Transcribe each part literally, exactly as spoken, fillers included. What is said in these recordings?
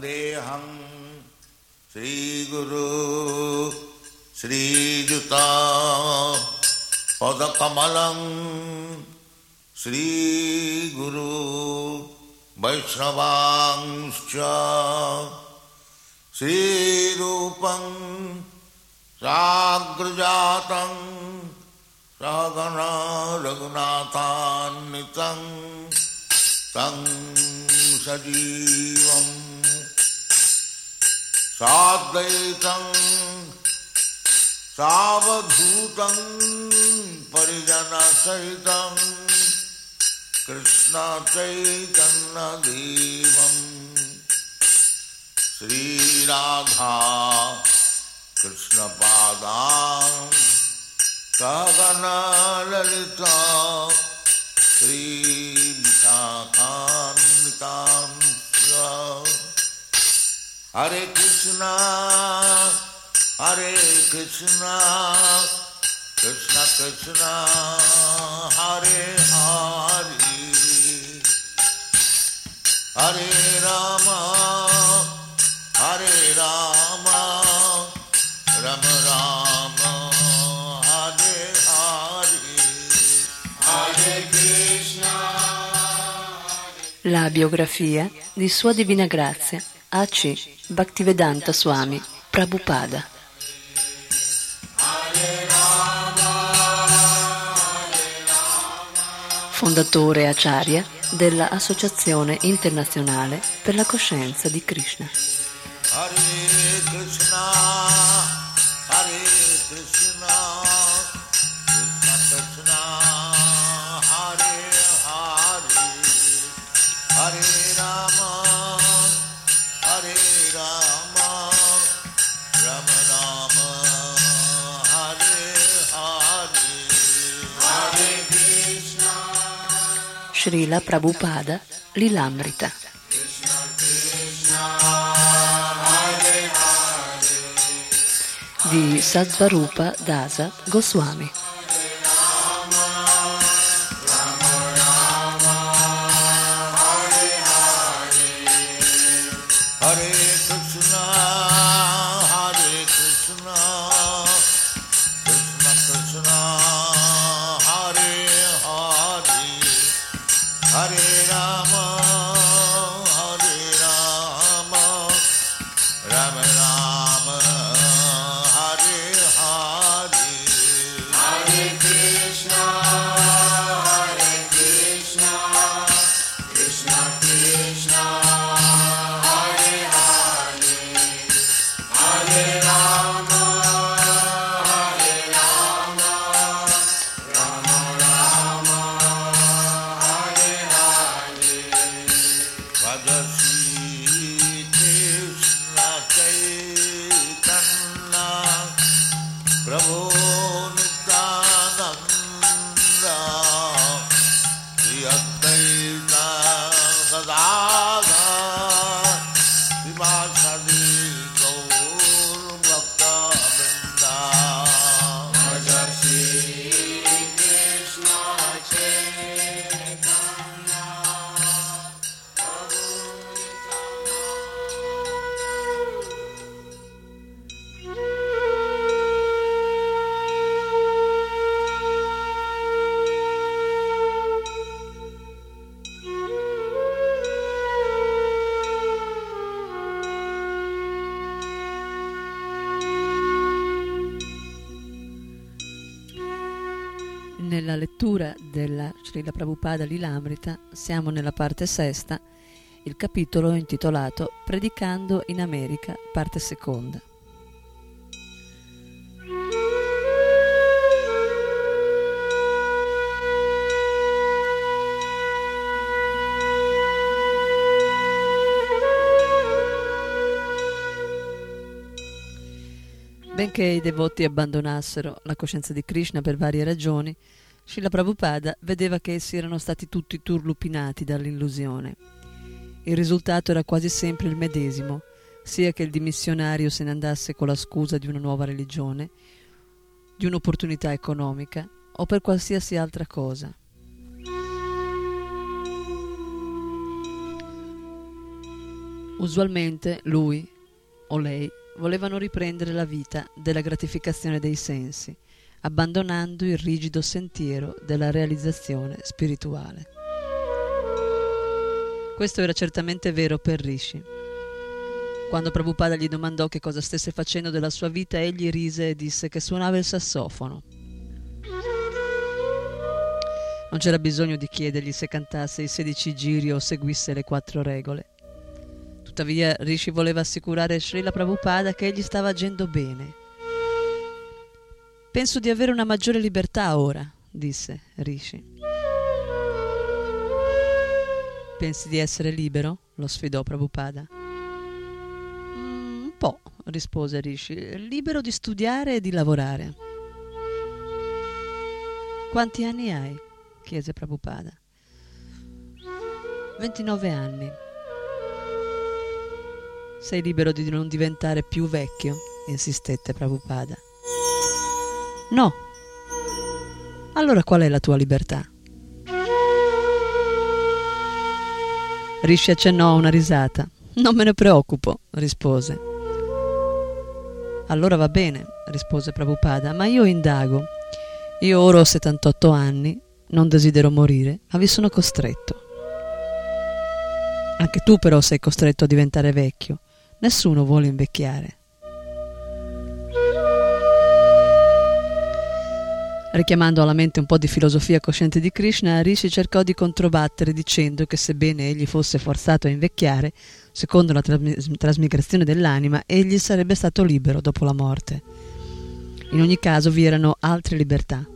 Vandeham Sri Guru Sri Juta Padakamalam Sri Guru Vaishnavangscha Sri Rupam Sagrajatam Sagana Raghunathannitam Tang Sajivam Sadvaitam Savadhutam Parijana Sahitam Krishna Chaitanya Devam Sri Radha Krishna Padam Sagana Lalita Sri Vishakhanvitam Hare Krishna Hare Krishna Krishna Krishna Hare Hare Hare Rama Hare Rama Rama Rama Hare Hare Hare Krishna. La biografia di Sua Divina Grazia A C Bhaktivedanta Swami Prabhupada. Fondatore Acharya della Associazione Internazionale per la Coscienza di Krishna. Hare Krishna, Hare Krishna, Krishna Krishna, Hare Hare, Hare Rama, Hare Rama, Rama Rama, Hare Hare, Hare Krishna. Srila Prabhupada Lilamrita. Di Satsvarupa Dasa Goswami. Hare Krishna, Hare Krishna, Krishna Krishna, Hare Hare, Hare Rama, Hare Rama, Rama Rama, Hare Hare, Hare Krishna, Hare Krishna, Krishna Krishna. Nella lettura della Srila Prabhupada Lilamrita siamo nella parte sesta, il capitolo intitolato Predicando in America, parte seconda. Benché i devoti abbandonassero la coscienza di Krishna per varie ragioni, Srila Prabhupada vedeva che essi erano stati tutti turlupinati dall'illusione. Il risultato era quasi sempre il medesimo, sia che il dimissionario se ne andasse con la scusa di una nuova religione, di un'opportunità economica o per qualsiasi altra cosa. Usualmente lui o lei volevano riprendere la vita della gratificazione dei sensi, abbandonando il rigido sentiero della realizzazione spirituale. Questo era certamente vero per Rishi. Quando Prabhupada gli domandò che cosa stesse facendo della sua vita, egli rise e disse che suonava il sassofono. Non c'era bisogno di chiedergli se cantasse i sedici giri o seguisse le quattro regole. Tuttavia Rishi voleva assicurare Srila Prabhupada che egli stava agendo bene. «Penso di avere una maggiore libertà ora», disse Rishi. «Pensi di essere libero?» lo sfidò Prabhupada. Mm, un po', rispose Rishi, libero di studiare e di lavorare. «Quanti anni hai?» chiese Prabhupada. ventinove anni. «Sei libero di non diventare più vecchio?» insistette Prabhupada. «No». «Allora qual è la tua libertà?» Rishi accennò a una risata. «Non me ne preoccupo», rispose. «Allora va bene», rispose Prabhupada, «ma io indago. Io ora ho settantotto anni, non desidero morire, ma vi sono costretto. Anche tu però sei costretto a diventare vecchio. Nessuno vuole invecchiare». Richiamando alla mente un po' di filosofia cosciente di Krishna, Rishi cercò di controbattere dicendo che sebbene egli fosse forzato a invecchiare, secondo la tras- trasmigrazione dell'anima, egli sarebbe stato libero dopo la morte. In ogni caso vi erano altre libertà.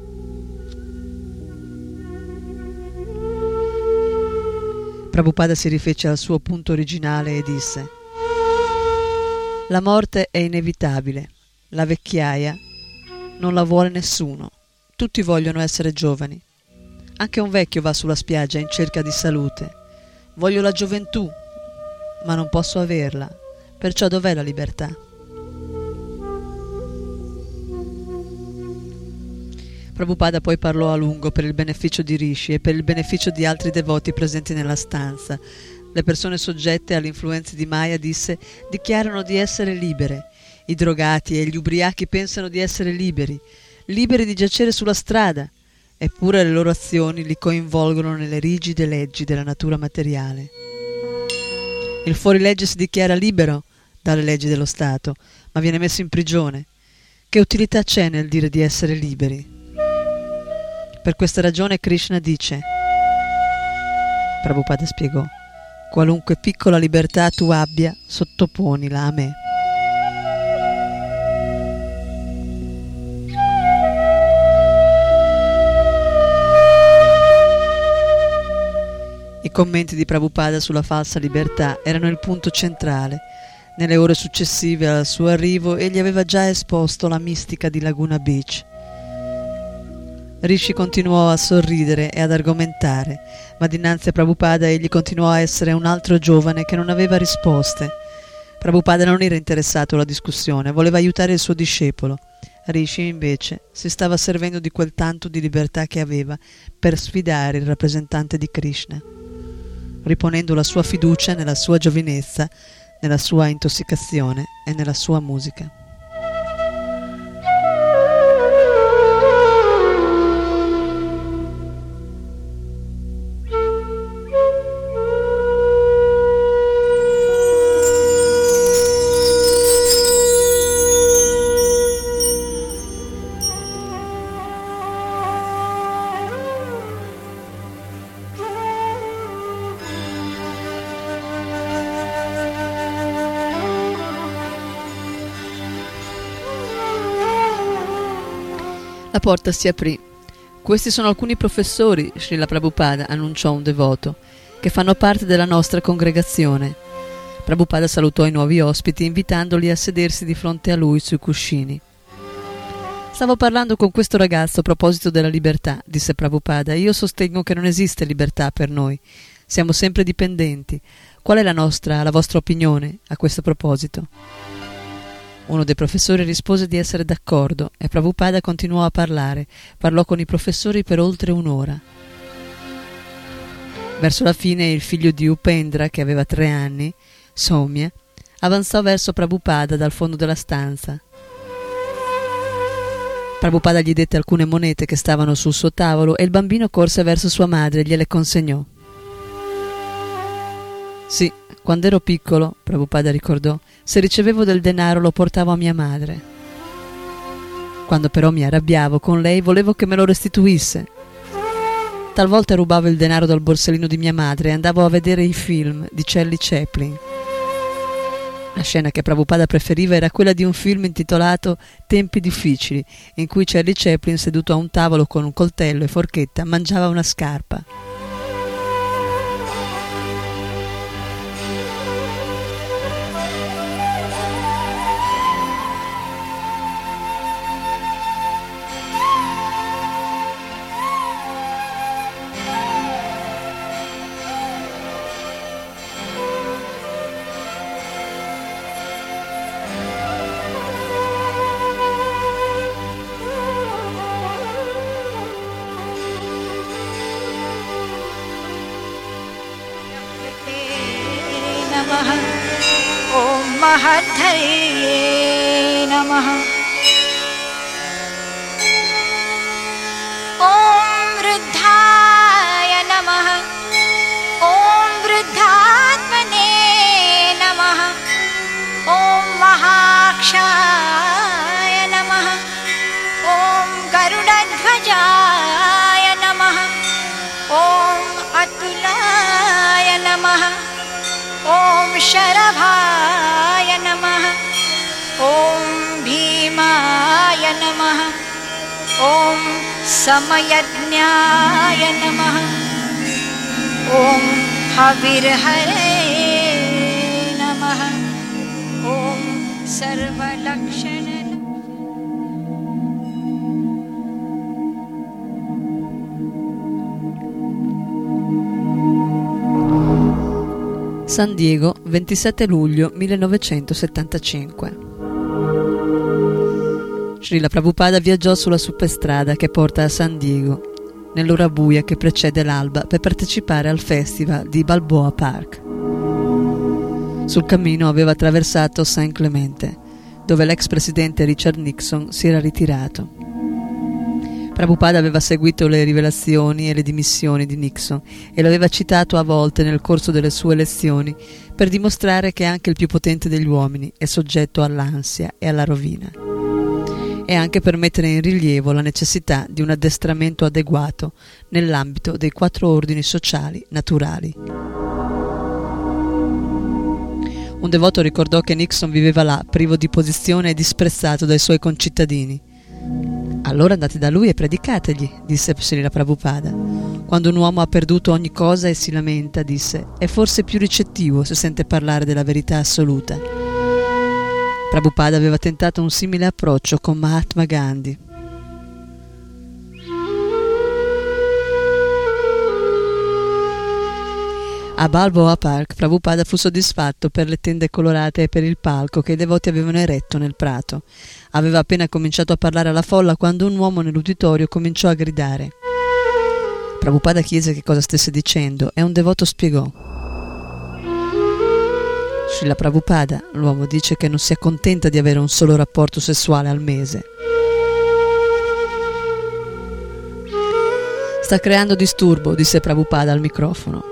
Prabhupada si rifece al suo punto originale e disse: «La morte è inevitabile, la vecchiaia non la vuole nessuno, tutti vogliono essere giovani. Anche un vecchio va sulla spiaggia in cerca di salute. Voglio la gioventù, ma non posso averla, perciò dov'è la libertà?» Prabhupada poi parlò a lungo per il beneficio di Rishi e per il beneficio di altri devoti presenti nella stanza. Le persone soggette alle influenze di Maya, disse, dichiarano di essere libere. I drogati e gli ubriachi pensano di essere liberi, liberi di giacere sulla strada, eppure le loro azioni li coinvolgono nelle rigide leggi della natura materiale. Il fuorilegge si dichiara libero dalle leggi dello Stato, ma viene messo in prigione. Che utilità c'è nel dire di essere liberi? Per questa ragione Krishna dice, Prabhupada spiegò, qualunque piccola libertà tu abbia, sottoponila a me. I commenti di Prabhupada sulla falsa libertà erano il punto centrale. Nelle ore successive al suo arrivo egli aveva già esposto la mistica di Laguna Beach. Rishi continuò a sorridere e ad argomentare, ma dinanzi a Prabhupada egli continuò a essere un altro giovane che non aveva risposte. Prabhupada non era interessato alla discussione, voleva aiutare il suo discepolo. Rishi invece si stava servendo di quel tanto di libertà che aveva per sfidare il rappresentante di Krishna, riponendo la sua fiducia nella sua giovinezza, nella sua intossicazione e nella sua musica. La porta si aprì. Questi sono alcuni professori, Srila Prabhupada annunciò un devoto, che fanno parte della nostra congregazione. Prabhupada salutò i nuovi ospiti invitandoli a sedersi di fronte a lui sui cuscini. Stavo parlando con questo ragazzo a proposito della libertà, disse Prabhupada. Io sostengo che non esiste libertà per noi. Siamo sempre dipendenti. Qual è la nostra, la vostra opinione a questo proposito? Uno dei professori rispose di essere d'accordo e Prabhupada continuò a parlare. Parlò con i professori per oltre un'ora. Verso la fine il figlio di Upendra, che aveva tre anni, Soumya avanzò verso Prabhupada dal fondo della stanza. Prabhupada gli dette alcune monete che stavano sul suo tavolo e il bambino corse verso sua madre e gliele consegnò. Sì, quando ero piccolo, Prabhupada ricordò, se ricevevo del denaro lo portavo a mia madre. Quando però mi arrabbiavo con lei volevo che me lo restituisse. Talvolta rubavo il denaro dal borsellino di mia madre e andavo a vedere i film di Charlie Chaplin. La scena che Prabhupada preferiva era quella di un film intitolato Tempi difficili, in cui Charlie Chaplin, seduto a un tavolo con un coltello e forchetta, mangiava una scarpa. Om Mahadhare Namaha. Om Vruddhaya Namaha. Om Vruddhatmane Namaha. Om Mahakshaya Namaha. Om Garudadhvajaya Namaha. Om Atulaya Namaha. Om Sharavaya Namaha. Om Bhimaya Namaha. Om Samayajnaya Namaha. Om Havirhare Namaha. Om Sarvalakshana. San Diego, ventisette luglio millenovecentosettantacinque. Srila Prabhupada viaggiò sulla superstrada che porta a San Diego, nell'ora buia che precede l'alba, per partecipare al festival di Balboa Park. Sul cammino aveva attraversato San Clemente, dove l'ex presidente Richard Nixon si era ritirato. Prabhupada aveva seguito le rivelazioni e le dimissioni di Nixon e lo aveva citato a volte nel corso delle sue lezioni per dimostrare che anche il più potente degli uomini è soggetto all'ansia e alla rovina, e anche per mettere in rilievo la necessità di un addestramento adeguato nell'ambito dei quattro ordini sociali naturali. Un devoto ricordò che Nixon viveva là, privo di posizione e disprezzato dai suoi concittadini. Allora andate da lui e predicategli, disse Srila Prabhupada. Quando un uomo ha perduto ogni cosa e si lamenta, disse, è forse più ricettivo se sente parlare della verità assoluta. Prabhupada aveva tentato un simile approccio con Mahatma Gandhi. A Balboa Park, Prabhupada fu soddisfatto per le tende colorate e per il palco che i devoti avevano eretto nel prato. Aveva appena cominciato a parlare alla folla quando un uomo nell'uditorio cominciò a gridare. Prabhupada chiese che cosa stesse dicendo e un devoto spiegò. Srila Prabhupada, l'uomo dice che non si accontenta di avere un solo rapporto sessuale al mese. Sta creando disturbo, disse Prabhupada al microfono.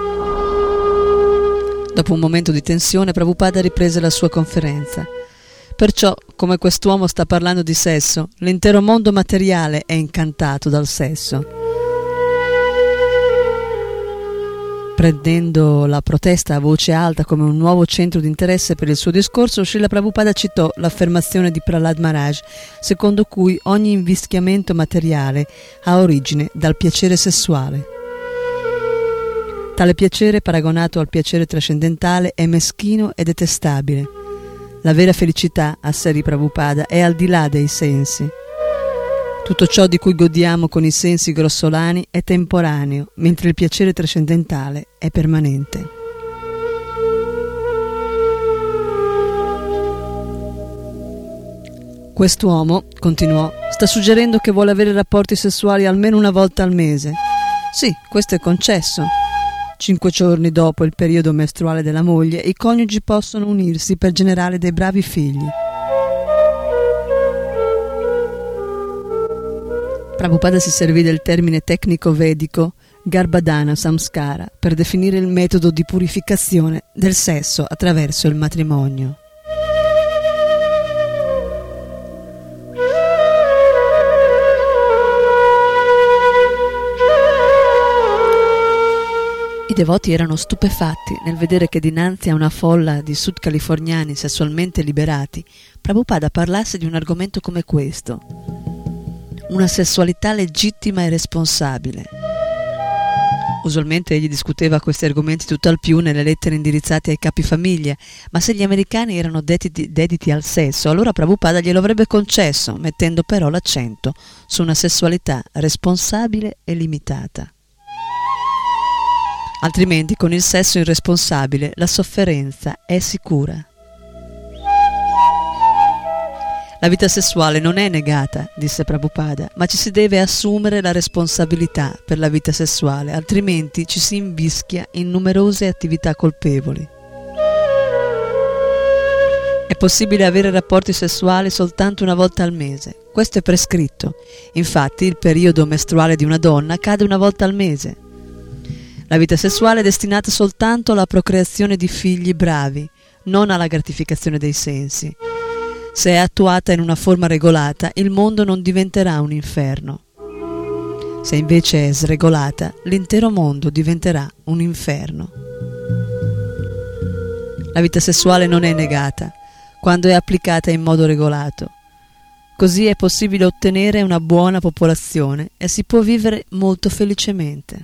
Dopo un momento di tensione, Prabhupada riprese la sua conferenza. Perciò, come quest'uomo sta parlando di sesso, l'intero mondo materiale è incantato dal sesso. Prendendo la protesta a voce alta come un nuovo centro di interesse per il suo discorso, Srila Prabhupada citò l'affermazione di Prahlad Maharaj, secondo cui ogni invischiamento materiale ha origine dal piacere sessuale. Tale piacere, paragonato al piacere trascendentale, è meschino e detestabile. La vera felicità, asserì Prabhupada, è al di là dei sensi. Tutto ciò di cui godiamo con i sensi grossolani è temporaneo, mentre il piacere trascendentale è permanente. Quest'uomo, continuò, sta suggerendo che vuole avere rapporti sessuali almeno una volta al mese. Sì, questo è concesso. Cinque giorni dopo il periodo mestruale della moglie, i coniugi possono unirsi per generare dei bravi figli. Prabhupada si servì del termine tecnico vedico Garbhadhana Samskara per definire il metodo di purificazione del sesso attraverso il matrimonio. I devoti erano stupefatti nel vedere che dinanzi a una folla di sudcaliforniani sessualmente liberati, Prabhupada parlasse di un argomento come questo: una sessualità legittima e responsabile. Usualmente egli discuteva questi argomenti tutt'al più nelle lettere indirizzate ai capifamiglia, ma se gli americani erano dediti, dediti al sesso, allora Prabhupada glielo avrebbe concesso, mettendo però l'accento su una sessualità responsabile e limitata. Altrimenti, con il sesso irresponsabile, la sofferenza è sicura. La vita sessuale non è negata, disse Prabhupada, ma ci si deve assumere la responsabilità per la vita sessuale, altrimenti ci si invischia in numerose attività colpevoli. È possibile avere rapporti sessuali soltanto una volta al mese. Questo è prescritto. Infatti, il periodo mestruale di una donna cade una volta al mese. La vita sessuale è destinata soltanto alla procreazione di figli bravi, non alla gratificazione dei sensi. Se è attuata in una forma regolata, il mondo non diventerà un inferno. Se invece è sregolata, l'intero mondo diventerà un inferno. La vita sessuale non è negata quando è applicata in modo regolato. Così è possibile ottenere una buona popolazione e si può vivere molto felicemente.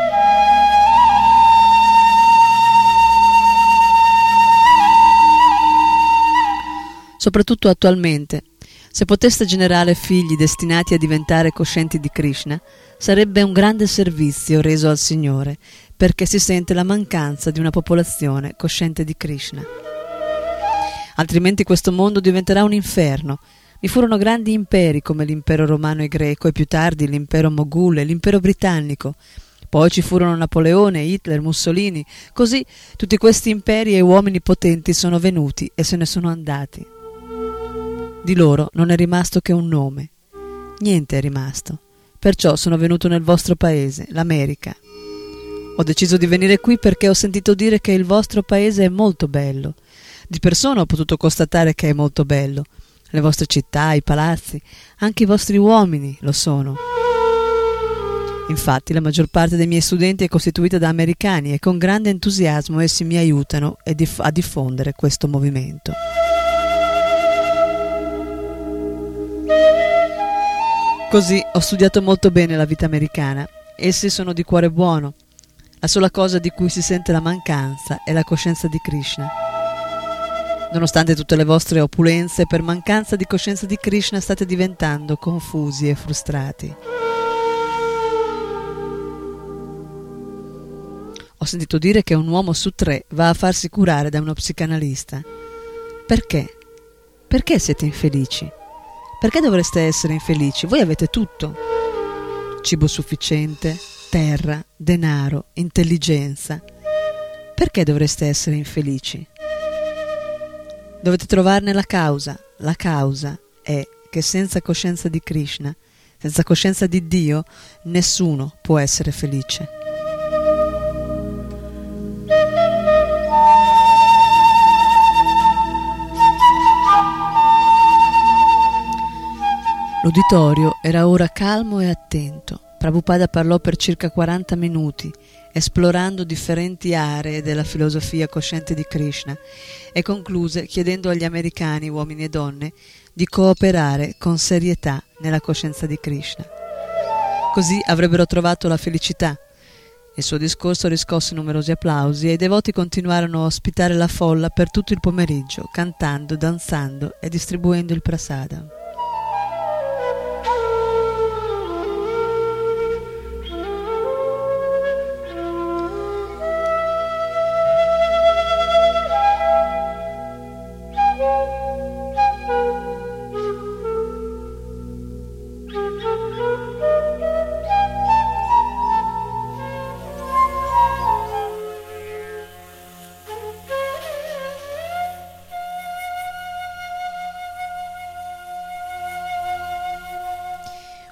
Soprattutto attualmente, se poteste generare figli destinati a diventare coscienti di Krishna, sarebbe un grande servizio reso al Signore, perché si sente la mancanza di una popolazione cosciente di Krishna. Altrimenti questo mondo diventerà un inferno. Vi furono grandi imperi come l'impero romano e greco e più tardi l'impero mogul e l'impero britannico. Poi ci furono Napoleone, Hitler, Mussolini. Così tutti questi imperi e uomini potenti sono venuti e se ne sono andati. Di loro non è rimasto che un nome. Niente è rimasto. Perciò sono venuto nel vostro paese, l'America. Ho deciso di venire qui perché ho sentito dire che il vostro paese è molto bello. Di persona ho potuto constatare che è molto bello. Le vostre città, i palazzi, anche i vostri uomini lo sono. Infatti la maggior parte dei miei studenti è costituita da americani e con grande entusiasmo essi mi aiutano a diffondere questo movimento. Così ho studiato molto bene la vita americana. Essi sono di cuore buono. La sola cosa di cui si sente la mancanza è la coscienza di Krishna. Nonostante tutte le vostre opulenze, per mancanza di coscienza di Krishna state diventando confusi e frustrati. Ho sentito dire che un uomo su tre va a farsi curare da uno psicanalista. Perché? Perché siete infelici? Perché dovreste essere infelici? Voi avete tutto. Cibo sufficiente, terra, denaro, intelligenza. Perché dovreste essere infelici? Dovete trovarne la causa. La causa è che senza coscienza di Krishna, senza coscienza di Dio, nessuno può essere felice. L'uditorio era ora calmo e attento. Prabhupada parlò per circa quaranta minuti, esplorando differenti aree della filosofia cosciente di Krishna, e concluse chiedendo agli americani, uomini e donne, di cooperare con serietà nella coscienza di Krishna. Così avrebbero trovato la felicità. Il suo discorso riscosse numerosi applausi e i devoti continuarono a ospitare la folla per tutto il pomeriggio, cantando, danzando e distribuendo il prasada.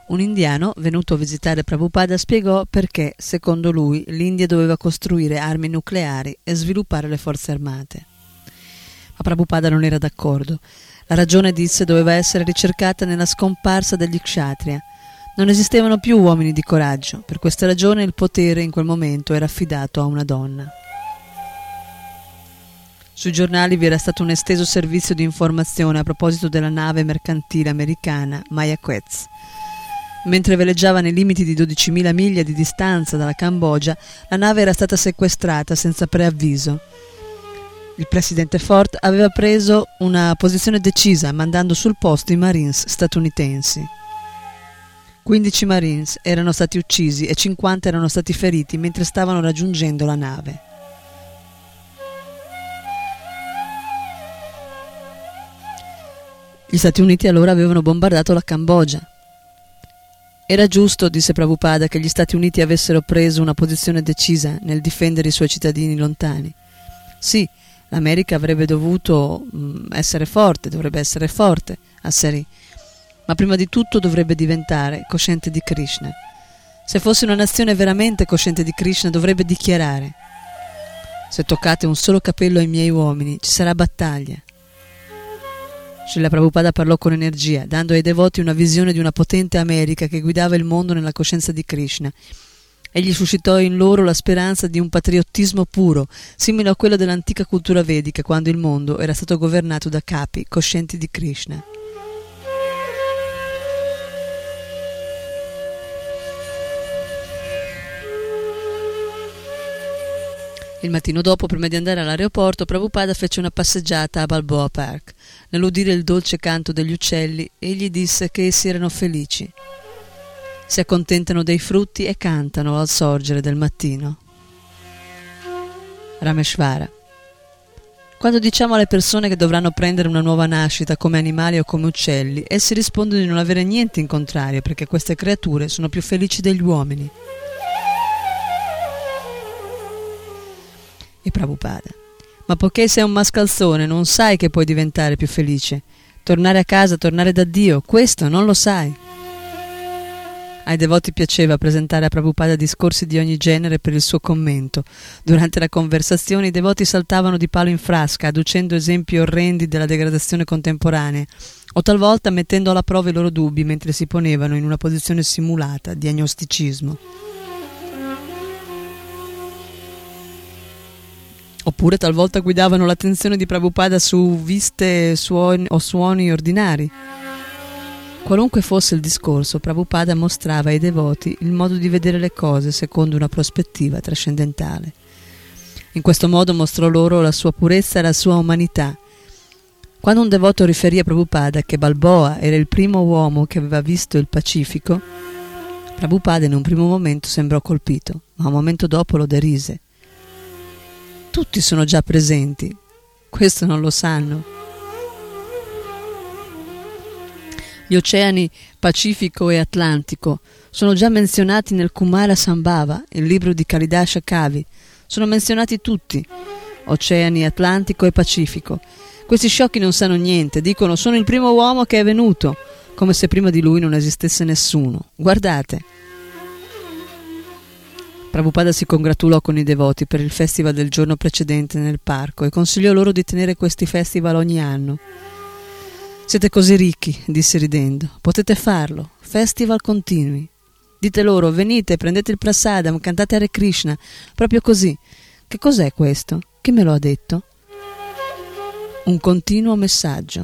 Un indiano, venuto a visitare Prabhupada, spiegò perché, secondo lui, l'India doveva costruire armi nucleari e sviluppare le forze armate. Ma Prabhupada non era d'accordo. La ragione, disse, doveva essere ricercata nella scomparsa degli kshatriya. Non esistevano più uomini di coraggio. Per questa ragione il potere in quel momento era affidato a una donna. Sui giornali vi era stato un esteso servizio di informazione a proposito della nave mercantile americana Mayaquez. Mentre veleggiava nei limiti di dodicimila miglia di distanza dalla Cambogia, la nave era stata sequestrata senza preavviso. Il presidente Ford aveva preso una posizione decisa, mandando sul posto i Marines statunitensi. quindici Marines erano stati uccisi e cinquanta erano stati feriti mentre stavano raggiungendo la nave. Gli Stati Uniti allora avevano bombardato la Cambogia. Era giusto, disse Prabhupada, che gli Stati Uniti avessero preso una posizione decisa nel difendere i suoi cittadini lontani. Sì, l'America avrebbe dovuto mh, essere forte, dovrebbe essere forte, asserì, ma prima di tutto dovrebbe diventare cosciente di Krishna. Se fosse una nazione veramente cosciente di Krishna, dovrebbe dichiarare: se toccate un solo capello ai miei uomini, ci sarà battaglia. Srila Prabhupada parlò con energia, dando ai devoti una visione di una potente America che guidava il mondo nella coscienza di Krishna. Egli suscitò in loro la speranza di un patriottismo puro, simile a quello dell'antica cultura vedica, quando il mondo era stato governato da capi coscienti di Krishna. Il mattino dopo, prima di andare all'aeroporto, Prabhupada fece una passeggiata a Balboa Park. Nell'udire il dolce canto degli uccelli, egli disse che essi erano felici. Si accontentano dei frutti e cantano al sorgere del mattino. Rameshvara. Quando diciamo alle persone che dovranno prendere una nuova nascita come animali o come uccelli, essi rispondono di non avere niente in contrario, perché queste creature sono più felici degli uomini. E Prabhupada: ma poiché sei un mascalzone non sai che puoi diventare più felice, tornare a casa, tornare da Dio, questo non lo sai. Ai devoti piaceva presentare a Prabhupada discorsi di ogni genere per il suo commento. Durante la conversazione i devoti saltavano di palo in frasca, adducendo esempi orrendi della degradazione contemporanea, o talvolta mettendo alla prova i loro dubbi mentre si ponevano in una posizione simulata di agnosticismo. Oppure talvolta guidavano l'attenzione di Prabhupada su viste suoni, o suoni ordinari. Qualunque fosse il discorso, Prabhupada mostrava ai devoti il modo di vedere le cose secondo una prospettiva trascendentale. In questo modo mostrò loro la sua purezza e la sua umanità. Quando un devoto riferì a Prabhupada che Balboa era il primo uomo che aveva visto il Pacifico, Prabhupada in un primo momento sembrò colpito, ma un momento dopo lo derise. Tutti sono già presenti, questo non lo sanno. Gli oceani Pacifico e Atlantico sono già menzionati nel Kumara Sambhava, il libro di Kalidasa Kavi. Sono menzionati tutti, oceani Atlantico e Pacifico. Questi sciocchi non sanno niente, dicono: sono il primo uomo che è venuto, come se prima di lui non esistesse nessuno. Guardate. Prabhupada si congratulò con i devoti per il festival del giorno precedente nel parco e consigliò loro di tenere questi festival ogni anno. Siete così ricchi, disse ridendo, potete farlo, festival continui. Dite loro: venite, prendete il prasadam, cantate Hare Krishna, proprio così. Che cos'è questo? Chi me lo ha detto? Un continuo messaggio.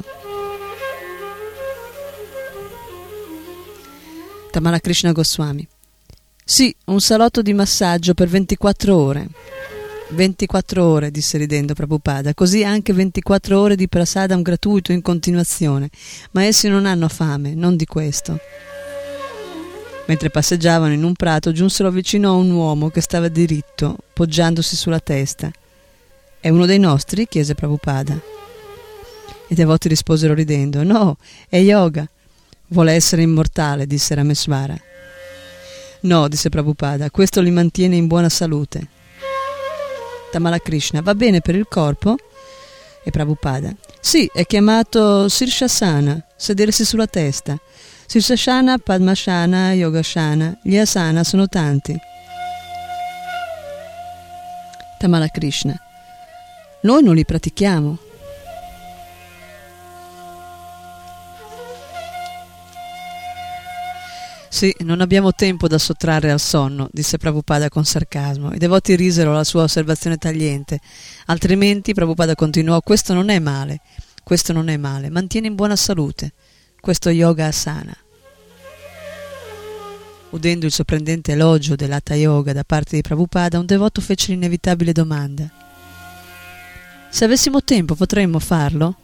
Tamala Krishna Goswami. Sì, un salotto di massaggio per ventiquattro ore. ventiquattro ore, disse ridendo Prabhupada, così anche ventiquattro ore di prasadam gratuito in continuazione, ma essi non hanno fame, non di questo. Mentre passeggiavano in un prato, giunsero vicino a un uomo che stava diritto, poggiandosi sulla testa. È uno dei nostri? Chiese Prabhupada. I devoti risposero ridendo: no, è Yoga. Vuole essere immortale, disse Rameshvara. No, disse Prabhupada, questo li mantiene in buona salute. Tamala Krishna: va bene per il corpo? E Prabhupada: sì, è chiamato Sirshasana, sedersi sulla testa. Sirsashana, Padmashana, Yogashana, gli asana sono tanti. Tamala Krishna: noi non li pratichiamo. Sì, non abbiamo tempo da sottrarre al sonno, disse Prabhupada con sarcasmo. I devoti risero alla sua osservazione tagliente. Altrimenti, Prabhupada continuò, questo non è male, questo non è male, mantiene in buona salute. Questo yoga asana. Udendo il sorprendente elogio dell'Hatha Yoga da parte di Prabhupada, un devoto fece l'inevitabile domanda: se avessimo tempo potremmo farlo?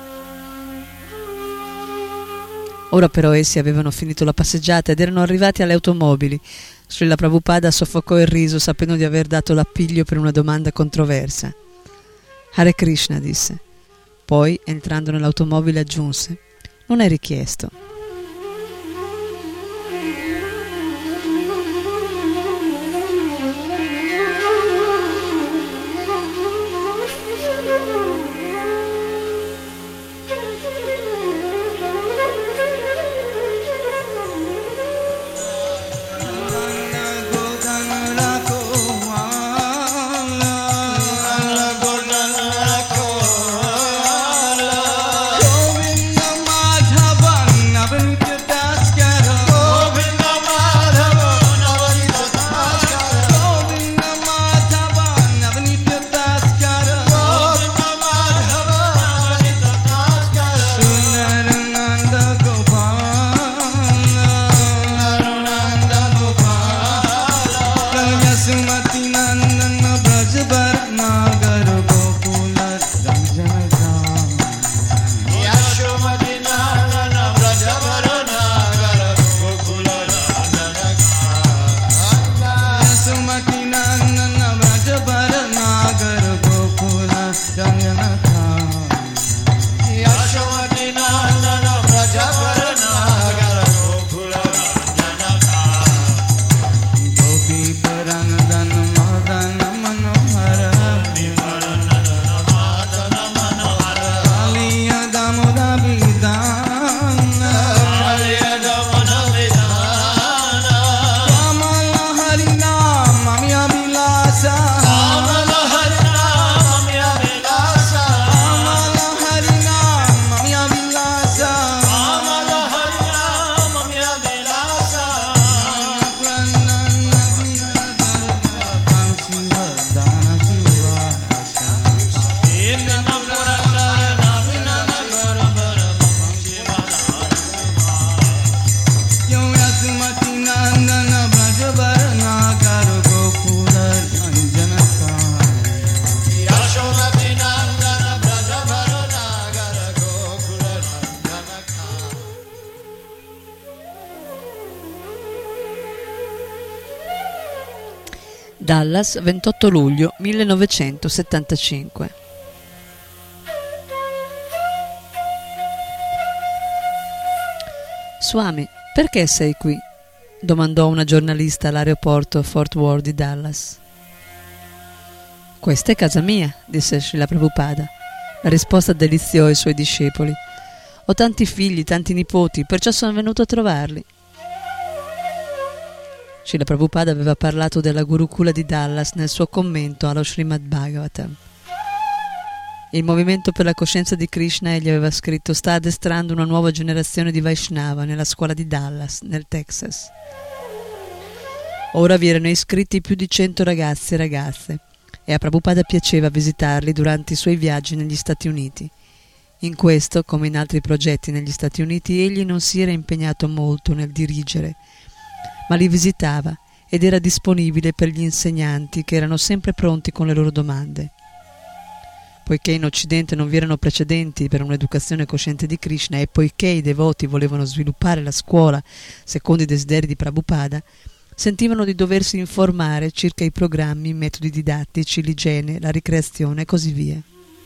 Ora però essi avevano finito la passeggiata ed erano arrivati alle automobili. Srila Prabhupada soffocò il riso sapendo di aver dato l'appiglio per una domanda controversa. Hare Krishna, disse. Poi, entrando nell'automobile, aggiunse: non è richiesto. Dallas, ventotto luglio millenovecentosettantacinque. Swami, perché sei qui? Domandò una giornalista all'aeroporto Fort Worth di Dallas. Questa è casa mia, disse Srila Prabhupada. La risposta deliziò i suoi discepoli. Ho tanti figli, tanti nipoti, perciò sono venuto a trovarli. Srila Prabhupada aveva parlato della Gurukula di Dallas nel suo commento allo Srimad Bhagavatam. Il movimento per la coscienza di Krishna, egli aveva scritto, sta addestrando una nuova generazione di Vaishnava nella scuola di Dallas, nel Texas. Ora vi erano iscritti più di cento ragazzi e ragazze, e a Prabhupada piaceva visitarli durante i suoi viaggi negli Stati Uniti. In questo, come in altri progetti negli Stati Uniti, egli non si era impegnato molto nel dirigere, ma li visitava ed era disponibile per gli insegnanti che erano sempre pronti con le loro domande. Poiché in Occidente non vi erano precedenti per un'educazione cosciente di Krishna e poiché i devoti volevano sviluppare la scuola secondo i desideri di Prabhupada, sentivano di doversi informare circa i programmi, i metodi didattici, l'igiene, la ricreazione e così via.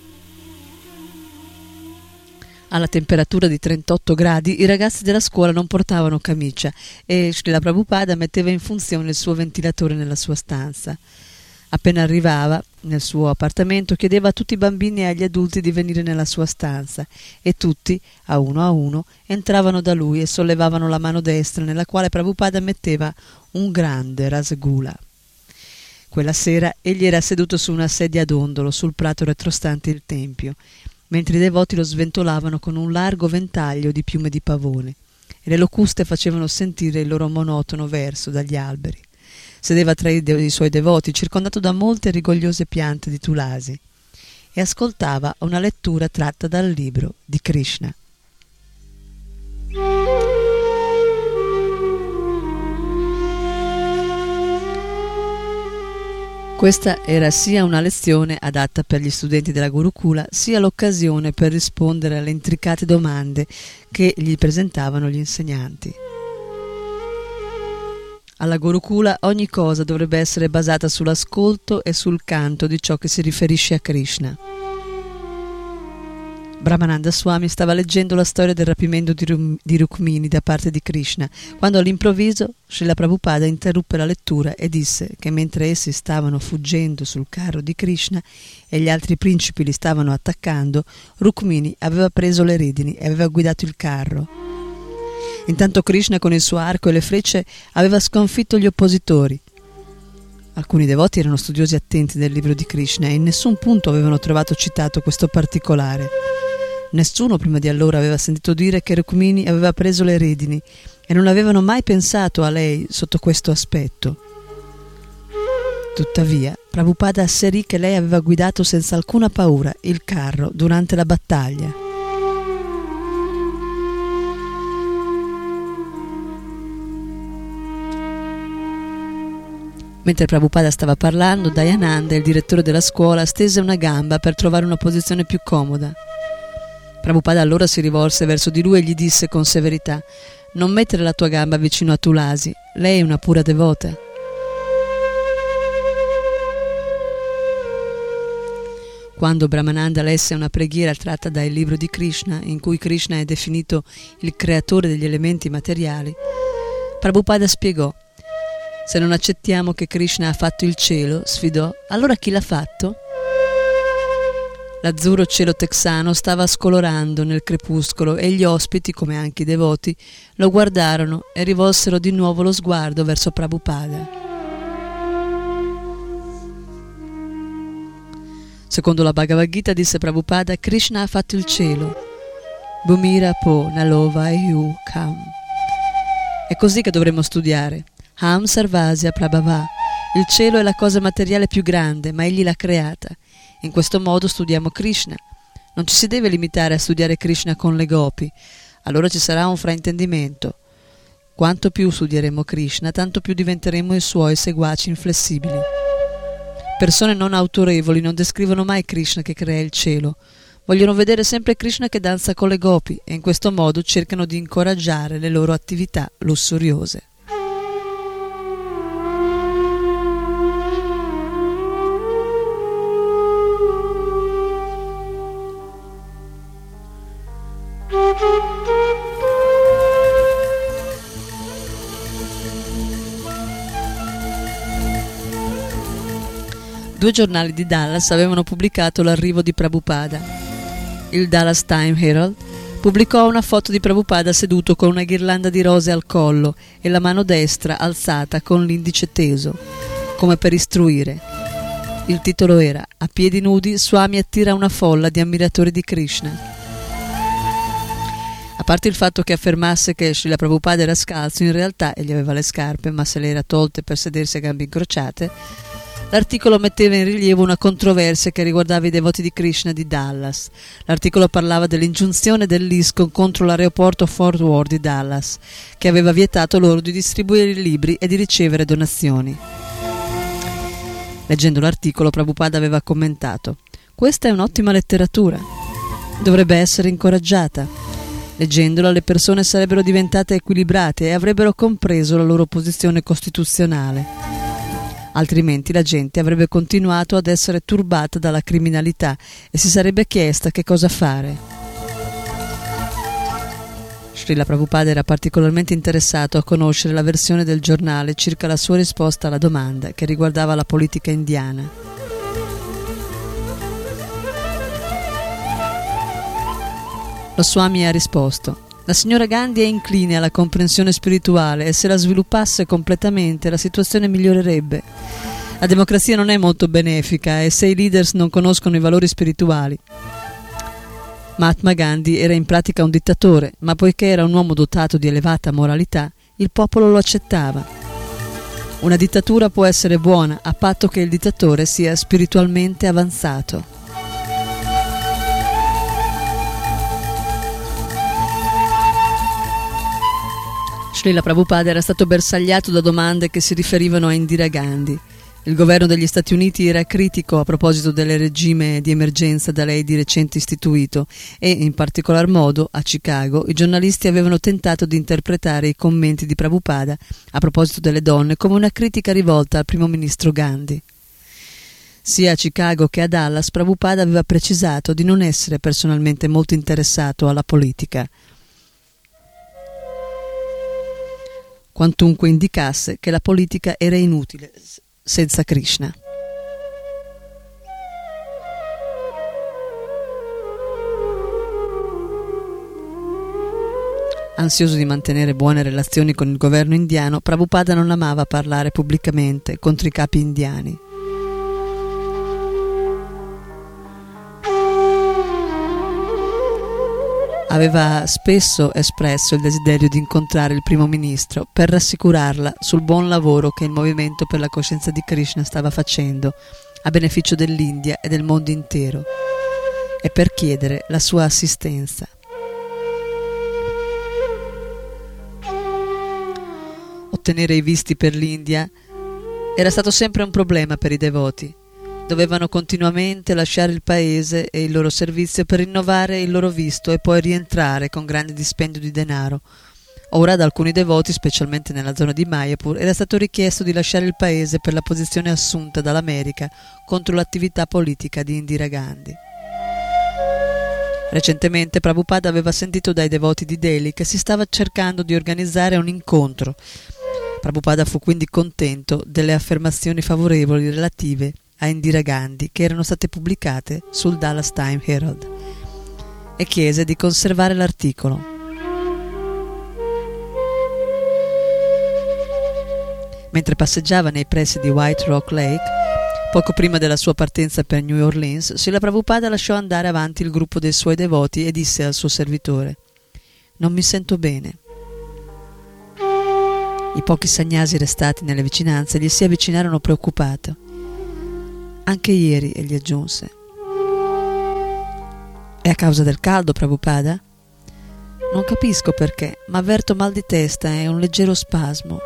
Alla temperatura di trentotto gradi i ragazzi della scuola non portavano camicia e Srila Prabhupada metteva in funzione il suo ventilatore nella sua stanza. Appena arrivava nel suo appartamento chiedeva a tutti i bambini e agli adulti di venire nella sua stanza e tutti, a uno a uno, entravano da lui e sollevavano la mano destra nella quale Prabhupada metteva un grande rasgula. Quella sera egli era seduto su una sedia a dondolo sul prato retrostante il tempio, mentre i devoti lo sventolavano con un largo ventaglio di piume di pavone e le locuste facevano sentire il loro monotono verso dagli alberi. Sedeva tra i, de- i suoi devoti, circondato da molte rigogliose piante di tulasi, e ascoltava una lettura tratta dal libro di Krishna. Questa era sia una lezione adatta per gli studenti della Gurukula, sia l'occasione per rispondere alle intricate domande che gli presentavano gli insegnanti. Alla Gurukula ogni cosa dovrebbe essere basata sull'ascolto e sul canto di ciò che si riferisce a Krishna. Brahmananda Swami stava leggendo la storia del rapimento di, Rum- di Rukmini da parte di Krishna, quando all'improvviso Srila Prabhupada interruppe la lettura e disse che mentre essi stavano fuggendo sul carro di Krishna e gli altri principi li stavano attaccando, Rukmini aveva preso le redini e aveva guidato il carro. Intanto Krishna con il suo arco e le frecce aveva sconfitto gli oppositori. Alcuni devoti erano studiosi attenti del libro di Krishna e in nessun punto avevano trovato citato questo particolare. Nessuno prima di allora aveva sentito dire che Rukmini aveva preso le redini e non avevano mai pensato a lei sotto questo aspetto. Tuttavia, Prabhupada asserì che lei aveva guidato senza alcuna paura il carro durante la battaglia. Mentre Prabhupada stava parlando, Dayananda, il direttore della scuola, stese una gamba per trovare una posizione più comoda. Prabhupada allora si rivolse verso di lui e gli disse con severità: «Non mettere la tua gamba vicino a Tulasi, lei è una pura devota». Quando Brahmananda lesse una preghiera tratta dal libro di Krishna, in cui Krishna è definito il creatore degli elementi materiali, Prabhupada spiegò: «Se non accettiamo che Krishna ha fatto il cielo», sfidò, «allora chi l'ha fatto?» L'azzurro cielo texano stava scolorando nel crepuscolo e gli ospiti, come anche i devoti, lo guardarono e rivolsero di nuovo lo sguardo verso Prabhupada. Secondo la Bhagavad Gita, disse Prabhupada, Krishna ha fatto il cielo. Bhumira po nalova yu kam. È così che dovremmo studiare. Ham sarvasya prabhava. Il cielo è la cosa materiale più grande, ma egli l'ha creata. In questo modo studiamo Krishna. Non ci si deve limitare a studiare Krishna con le gopi, allora ci sarà un fraintendimento. Quanto più studieremo Krishna, tanto più diventeremo i suoi seguaci inflessibili. Persone non autorevoli non descrivono mai Krishna che crea il cielo. Vogliono vedere sempre Krishna che danza con le gopi e in questo modo cercano di incoraggiare le loro attività lussuriose. Due giornali di Dallas avevano pubblicato l'arrivo di Prabhupada. Il Dallas Time Herald pubblicò una foto di Prabhupada seduto con una ghirlanda di rose al collo e la mano destra alzata con l'indice teso, come per istruire. Il titolo era «A piedi nudi, Swami attira una folla di ammiratori di Krishna». A parte il fatto che affermasse che Srila Prabhupada era scalzo, in realtà egli aveva le scarpe, ma se le era tolte per sedersi a gambe incrociate. L'articolo metteva in rilievo una controversia che riguardava i devoti di Krishna di Dallas. L'articolo parlava dell'ingiunzione dell'ISKCON contro l'aeroporto Fort Worth di Dallas, che aveva vietato loro di distribuire i libri e di ricevere donazioni. Leggendo l'articolo, Prabhupada aveva commentato: «Questa è un'ottima letteratura. Dovrebbe essere incoraggiata. Leggendola le persone sarebbero diventate equilibrate e avrebbero compreso la loro posizione costituzionale. Altrimenti la gente avrebbe continuato ad essere turbata dalla criminalità e si sarebbe chiesta che cosa fare». Srila Prabhupada era particolarmente interessato a conoscere la versione del giornale circa la sua risposta alla domanda che riguardava la politica indiana. Lo Swami ha risposto: la signora Gandhi è incline alla comprensione spirituale e se la sviluppasse completamente la situazione migliorerebbe. La democrazia non è molto benefica e se i leaders non conoscono i valori spirituali. Mahatma Gandhi era in pratica un dittatore, ma poiché era un uomo dotato di elevata moralità, il popolo lo accettava. Una dittatura può essere buona a patto che il dittatore sia spiritualmente avanzato. Srila Prabhupada era stato bersagliato da domande che si riferivano a Indira Gandhi. Il governo degli Stati Uniti era critico a proposito del regime di emergenza da lei di recente istituito e, in particolar modo, a Chicago, i giornalisti avevano tentato di interpretare i commenti di Prabhupada a proposito delle donne come una critica rivolta al primo ministro Gandhi. Sia a Chicago che a Dallas, Prabhupada aveva precisato di non essere personalmente molto interessato alla politica, quantunque indicasse che la politica era inutile senza Krishna. Ansioso di mantenere buone relazioni con il governo indiano, Prabhupada non amava parlare pubblicamente contro i capi indiani. Aveva spesso espresso il desiderio di incontrare il primo ministro per rassicurarla sul buon lavoro che il movimento per la coscienza di Krishna stava facendo a beneficio dell'India e del mondo intero e per chiedere la sua assistenza. Ottenere i visti per l'India era stato sempre un problema per i devoti. Dovevano continuamente lasciare il paese e il loro servizio per rinnovare il loro visto e poi rientrare con grande dispendio di denaro. Ora ad alcuni devoti, specialmente nella zona di Mayapur, era stato richiesto di lasciare il paese per la posizione assunta dall'America contro l'attività politica di Indira Gandhi. Recentemente Prabhupada aveva sentito dai devoti di Delhi che si stava cercando di organizzare un incontro. Prabhupada fu quindi contento delle affermazioni favorevoli relative a Indira Gandhi che erano state pubblicate sul Dallas Time Herald e chiese di conservare l'articolo. Mentre passeggiava nei pressi di White Rock Lake, poco prima della sua partenza per New Orleans, Srila Prabhupada lasciò andare avanti il gruppo dei suoi devoti e disse al suo servitore: «Non mi sento bene». I pochi sannyasi restati nelle vicinanze gli si avvicinarono preoccupati. Anche ieri, egli aggiunse. È a causa del caldo, Prabhupada? Non capisco perché, ma avverto mal di testa e un leggero spasmo.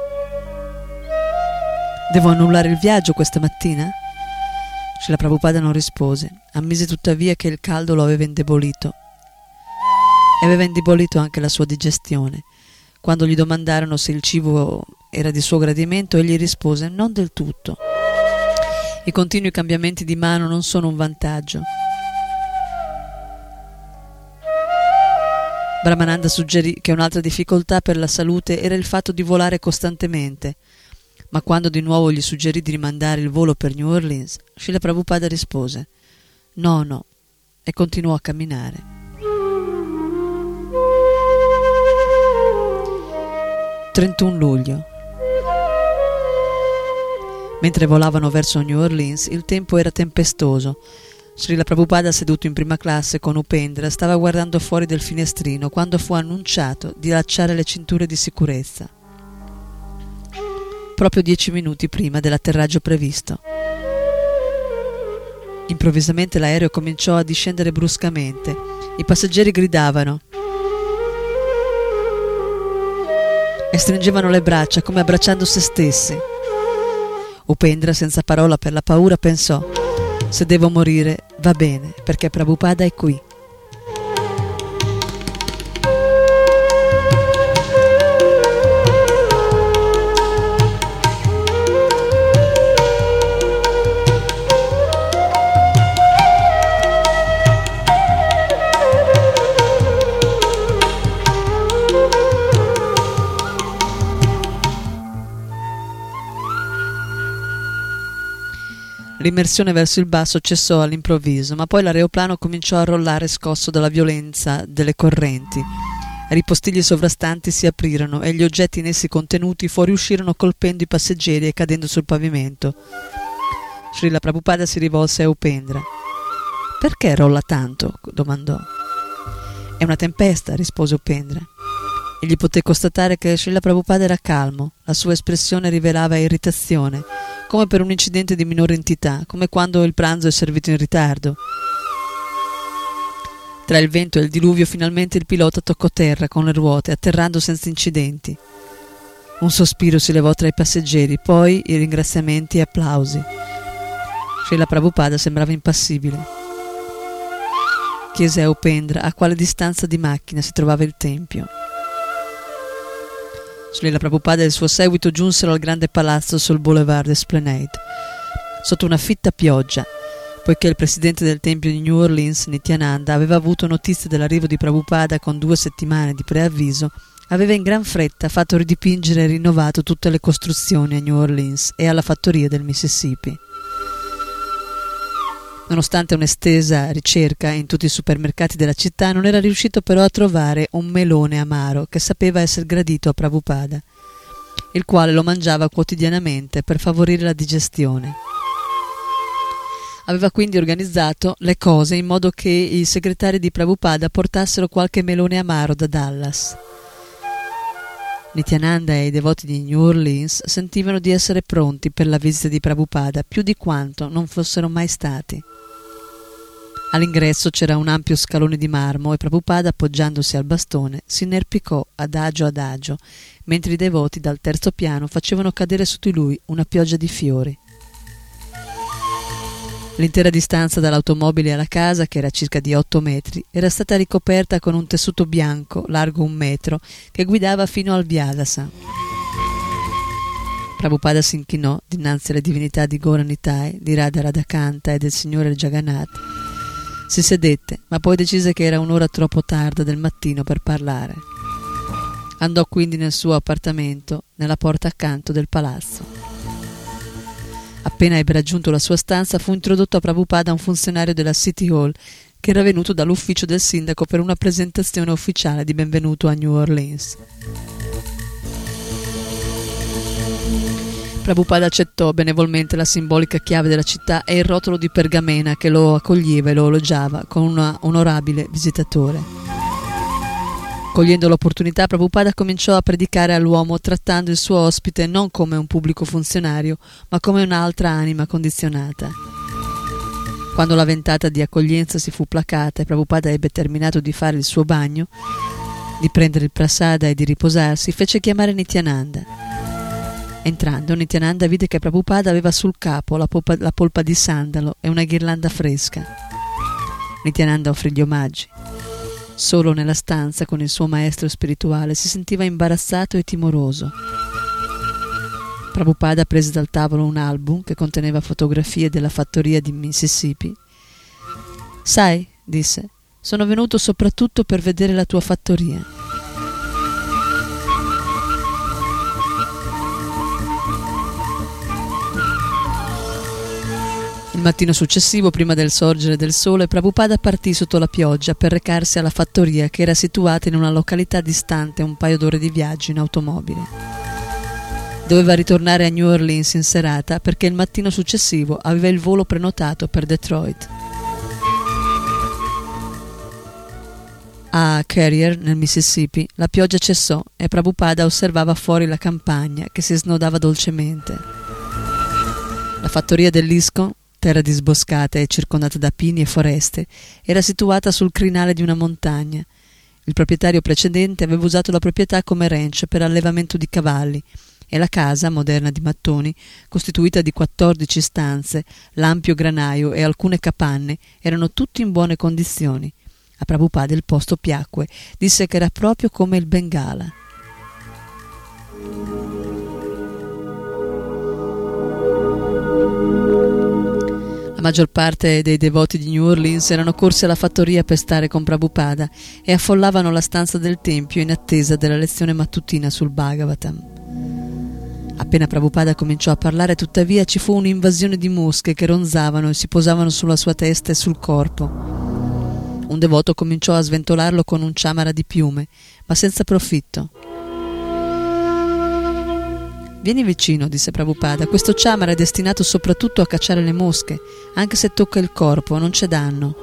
Devo annullare il viaggio questa mattina? Srila Prabhupada non rispose, ammise tuttavia che il caldo lo aveva indebolito. E aveva indebolito anche la sua digestione. Quando gli domandarono se il cibo era di suo gradimento, egli rispose: non del tutto. I continui cambiamenti di mano non sono un vantaggio. Brahmananda suggerì che un'altra difficoltà per la salute era il fatto di volare costantemente, ma quando di nuovo gli suggerì di rimandare il volo per New Orleans, Srila Prabhupada rispose: no, no, e continuò a camminare. trentuno luglio. Mentre volavano verso New Orleans, il tempo era tempestoso. Srila Prabhupada, seduto in prima classe con Upendra, stava guardando fuori del finestrino quando fu annunciato di allacciare le cinture di sicurezza. Proprio dieci minuti prima dell'atterraggio previsto. Improvvisamente l'aereo cominciò a discendere bruscamente. I passeggeri gridavano e stringevano le braccia come abbracciando se stessi. Upendra, senza parola per la paura, pensò: se devo morire va bene, perché Prabhupada è qui. L'immersione verso il basso cessò all'improvviso, ma poi l'aeroplano cominciò a rollare scosso dalla violenza delle correnti. I ripostigli sovrastanti si aprirono e gli oggetti in essi contenuti fuoriuscirono colpendo i passeggeri e cadendo sul pavimento. Srila Prabhupada si rivolse a Upendra. «Perché rolla tanto?» domandò. «È una tempesta», rispose Upendra. Egli poté constatare che Srila Prabhupada era calmo, la sua espressione rivelava irritazione, come per un incidente di minore entità, come quando il pranzo è servito in ritardo. Tra il vento e il diluvio finalmente il pilota toccò terra con le ruote, atterrando senza incidenti. Un sospiro si levò tra i passeggeri, poi i ringraziamenti e applausi. Srila Prabhupada sembrava impassibile. Chiese a Upendra a quale distanza di macchina si trovava il tempio. Srila Prabhupada e il suo seguito giunsero al grande palazzo sul boulevard Esplanade, sotto una fitta pioggia, poiché il presidente del tempio di New Orleans, Nityananda, aveva avuto notizia dell'arrivo di Prabhupada con due settimane di preavviso, aveva in gran fretta fatto ridipingere e rinnovato tutte le costruzioni a New Orleans e alla fattoria del Mississippi. Nonostante un'estesa ricerca in tutti i supermercati della città, non era riuscito però a trovare un melone amaro che sapeva essere gradito a Prabhupada, il quale lo mangiava quotidianamente per favorire la digestione. Aveva quindi organizzato le cose in modo che i segretari di Prabhupada portassero qualche melone amaro da Dallas. Nityananda e i devoti di New Orleans sentivano di essere pronti per la visita di Prabhupada più di quanto non fossero mai stati. All'ingresso c'era un ampio scalone di marmo e Prabhupada, appoggiandosi al bastone, si inerpicò adagio adagio, mentre i devoti dal terzo piano facevano cadere su di lui una pioggia di fiori. L'intera distanza dall'automobile alla casa, che era circa di otto metri, era stata ricoperta con un tessuto bianco, largo un metro, che guidava fino al Vyadasa. Prabhupada si inchinò dinanzi alle divinità di Gaura Nitai, di Radha Radhakanta e del Signore Jagannath. Si sedette, ma poi decise che era un'ora troppo tarda del mattino per parlare. Andò quindi nel suo appartamento, nella porta accanto del palazzo. Appena ebbe raggiunto la sua stanza, fu introdotto a Prabhupada un funzionario della City Hall che era venuto dall'ufficio del sindaco per una presentazione ufficiale di benvenuto a New Orleans. Prabhupada accettò benevolmente la simbolica chiave della città e il rotolo di pergamena che lo accoglieva e lo elogiava con un onorabile visitatore. Cogliendo l'opportunità, Prabhupada cominciò a predicare all'uomo trattando il suo ospite non come un pubblico funzionario, ma come un'altra anima condizionata. Quando la ventata di accoglienza si fu placata e Prabhupada ebbe terminato di fare il suo bagno, di prendere il prasada e di riposarsi, fece chiamare Nityananda. Entrando, Nityananda vide che Prabhupada aveva sul capo la polpa, la polpa di sandalo e una ghirlanda fresca. Nityananda offrì gli omaggi. Solo nella stanza con il suo maestro spirituale si sentiva imbarazzato e timoroso. Prabhupada prese dal tavolo un album che conteneva fotografie della fattoria di Mississippi. «Sai», disse, «sono venuto soprattutto per vedere la tua fattoria». Il mattino successivo, prima del sorgere del sole, Prabhupada partì sotto la pioggia per recarsi alla fattoria che era situata in una località distante un paio d'ore di viaggio in automobile. Doveva ritornare a New Orleans in serata perché il mattino successivo aveva il volo prenotato per Detroit. A Carrier, nel Mississippi, la pioggia cessò e Prabhupada osservava fuori la campagna che si snodava dolcemente. La fattoria dell'ISKCON, terra disboscata e circondata da pini e foreste, era situata sul crinale di una montagna. Il proprietario precedente aveva usato la proprietà come ranch per allevamento di cavalli e la casa, moderna di mattoni, costituita di quattordici stanze, l'ampio granaio e alcune capanne, erano tutti in buone condizioni. A Prabhupada il posto piacque, disse che era proprio come il Bengala. La maggior parte dei devoti di New Orleans erano corsi alla fattoria per stare con Prabhupada e affollavano la stanza del tempio in attesa della lezione mattutina sul Bhagavatam. Appena Prabhupada cominciò a parlare, tuttavia, ci fu un'invasione di mosche che ronzavano e si posavano sulla sua testa e sul corpo. Un devoto cominciò a sventolarlo con un chamara di piume, ma senza profitto. «Vieni vicino», disse Prabhupada, «questo chamara è destinato soprattutto a cacciare le mosche, anche se tocca il corpo, non c'è danno».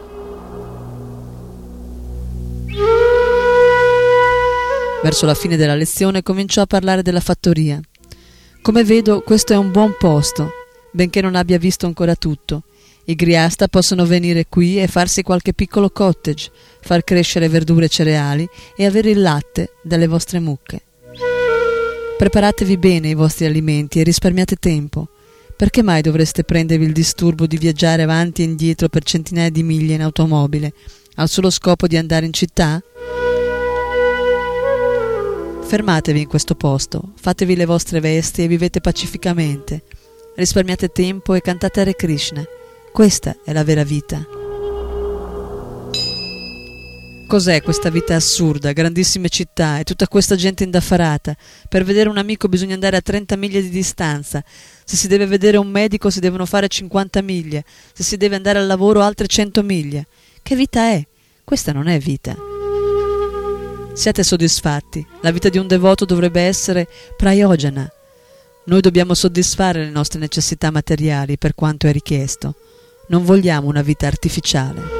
Verso la fine della lezione cominciò a parlare della fattoria. «Come vedo, questo è un buon posto, benché non abbia visto ancora tutto. I griasta possono venire qui e farsi qualche piccolo cottage, far crescere verdure e cereali e avere il latte dalle vostre mucche. Preparatevi bene i vostri alimenti e risparmiate tempo. Perché mai dovreste prendervi il disturbo di viaggiare avanti e indietro per centinaia di miglia in automobile, al solo scopo di andare in città? Fermatevi in questo posto, fatevi le vostre vesti e vivete pacificamente. Risparmiate tempo e cantate Hare Krishna. Questa è la vera vita». Cos'è questa vita assurda, grandissime città e tutta questa gente indaffarata? Per vedere un amico bisogna andare a trenta miglia di distanza. Se si deve vedere un medico si devono fare cinquanta miglia. Se si deve andare al lavoro altre cento miglia. Che vita è? Questa non è vita. Siate soddisfatti. La vita di un devoto dovrebbe essere prayojana. Noi dobbiamo soddisfare le nostre necessità materiali per quanto è richiesto. Non vogliamo una vita artificiale.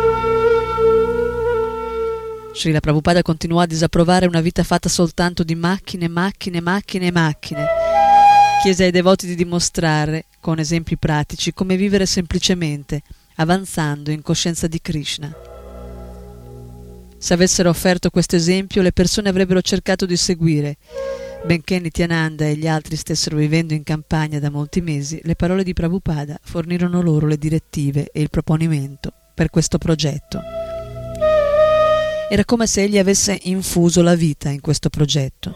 Srila Prabhupada continuò a disapprovare una vita fatta soltanto di macchine, macchine, macchine e macchine. Chiese ai devoti di dimostrare, con esempi pratici, come vivere semplicemente, avanzando in coscienza di Krishna. Se avessero offerto questo esempio, le persone avrebbero cercato di seguire. Benché Nityananda e gli altri stessero vivendo in campagna da molti mesi, le parole di Prabhupada fornirono loro le direttive e il proponimento per questo progetto. Era come se egli avesse infuso la vita in questo progetto.